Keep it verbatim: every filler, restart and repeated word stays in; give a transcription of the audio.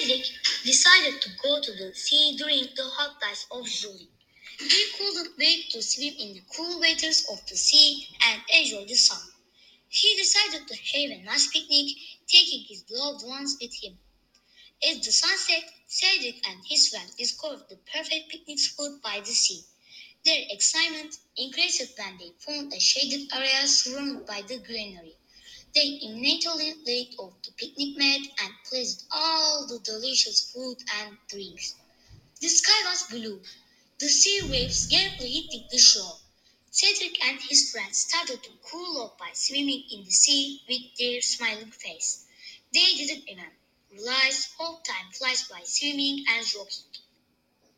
Cedric decided to go to the sea during the hot tides of July. He couldn't wait to swim in the cool waters of the sea and enjoy the sun. He decided to have a nice picnic, taking his loved ones with him. As the sun set, Cedric and his friend discovered the perfect picnic spot by the sea. Their excitement increased when they found a shaded area surrounded by the greenery. They immediately laid off the picnic mat and placed all the delicious food and drinks. The sky was blue, the sea waves gently hitting the shore. Cedric and his friends started to cool off by swimming in the sea with their smiling face. They didn't even realize how time flies by swimming and joking.